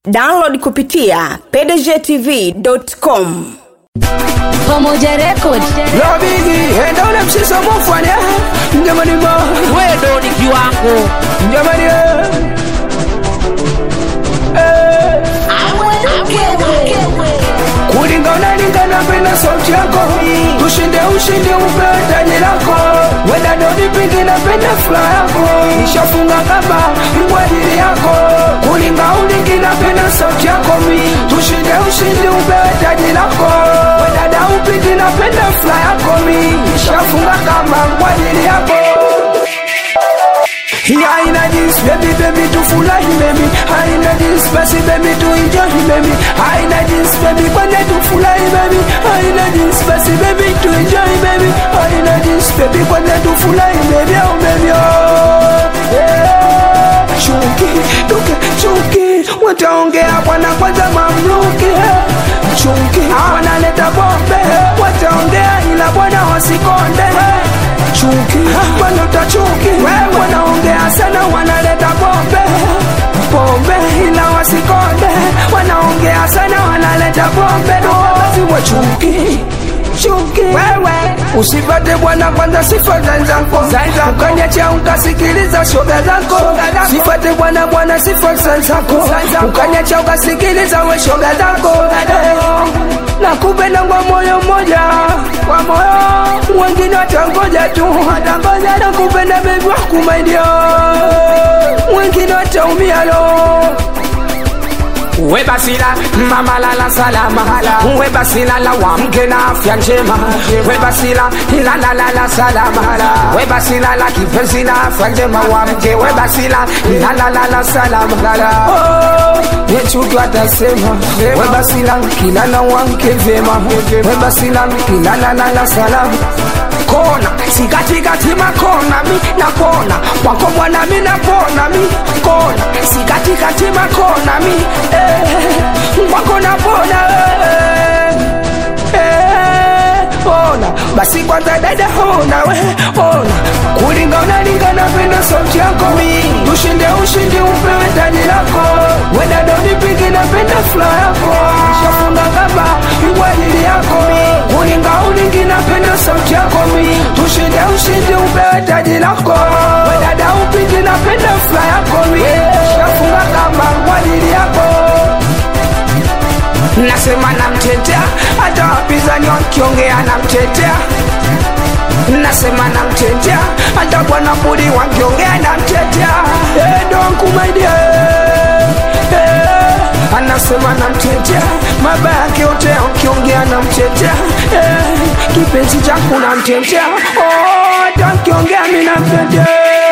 Download kupitia pdgtv.com. Pamoja record. Yo bigi, enda ule mshiso mufwane. Njamani ma wedo ni kiwango. Njamani kulingana lingana pena sauti yako. Ushinde upenda nilako. Wenda dodi pingi na penda fula yako. Nishafunga kamba mwajiri yako. Kulinga ulingina pena sauti yako mi. Ushinde upenda nilako. Wenda da upingi na penda fula yako mi. Nishafunga kamba mwajiri yako. I know this baby to fly baby. I know this baby to enjoy baby. I know this baby to fly baby. I know this baby to enjoy baby. I know this baby to fly baby. Oh baby oh yeah. Chuki wataongea bwana kwanza mamluki. Chuki wanaleta bombe. Wataongea ila bwana wasikonde. Chuki wanaleta chuki. Wanaongea sana wanaleta bombe ila wasikonde. Wanaongea sana wanaleta bombe. Siwa chuki wewe usipate bwana kwanza sifa zako. Ukaniacha ukasikiliza shoga zako. Sipate bwana sifa zako. Ukaniacha ukasikiliza we shoga zako. Nakupenda kwa moyo mmoja, kwa moyo wengine watangoja tu. Nakupenda baby wako my dear, wengine wataumia lo. We basila mama lala salama hala. We basila la wamke na afya njema. We basila la salama hala. We basila la kipenzi na afya njema wamke. We basila la salama hala. Oh, yechutu atasema. We basila kila na wamke vema. We basila kila la salama. Kona, sikatikati makona mi napona. Wako mwana mi napona mi. Kona, sikatikati makona mi. Wako napona ona. Basi kwanza dada hona we ona. Kulingana lingana penda sauti yako mi. Ushinde upewe tani lako. Wenda doni pigi na penda fula yako. Shafunga kamba iwajili yako mi. Kulingana penda sauti yako mi. Ushinde upewe tani lako. Wenda da upigi na penda fula yako mi. Shafunga kamba iwajili yako. Nasema namtetea, hata wapinzani wakiongea namtetea. Nasema namtetea, hata bwana Budi wakiongea namtetea. Don't my dear. Anasema namtetea, mabaya yake yote wakiongea namtetea. Kipenzi changu namtetea. Oh, wakiongea mimi namtetea.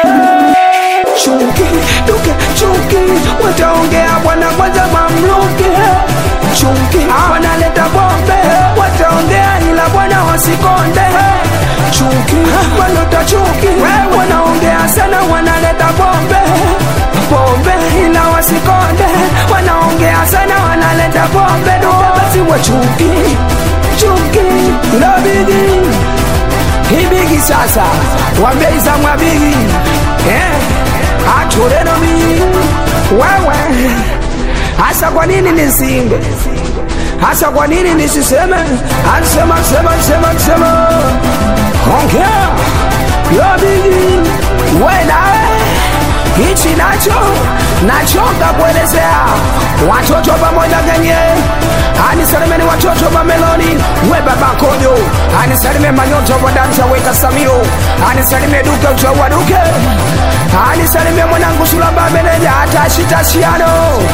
Chuki wataongea bwana kwanza mamluki. Chuki wanaleta bombe. Wataongea ila bwana wasikonde. Chuki wanaleta chuki. Wanaongea sana wanaleta bombe ila wasikonde. Wanaongea sana wanaleta bombe. Basi wa chuki la bigi. Hii bigi sasa wambeiza mwa bigi. Atureno mi wewe. Hasa kwa nini nisimbe? Hasa kwa nini nisiseme? Sema ongea yo bigi. Wena hichi nachoka kuelezea. Watoto pamoja genye anisalime ni watoto wa Meloni. We baba kojo anisalime manyoto wa danza weka Samio. Anisalime duke utowa duke. Anisalime mwanangu Sulamba meneja hata shitashiano.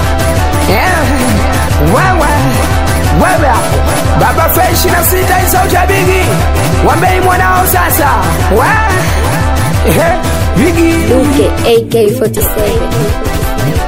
Wewe baba fresh na sita isauti ya bigi. Wambei mwanao sasa. Bigi Duke AK47.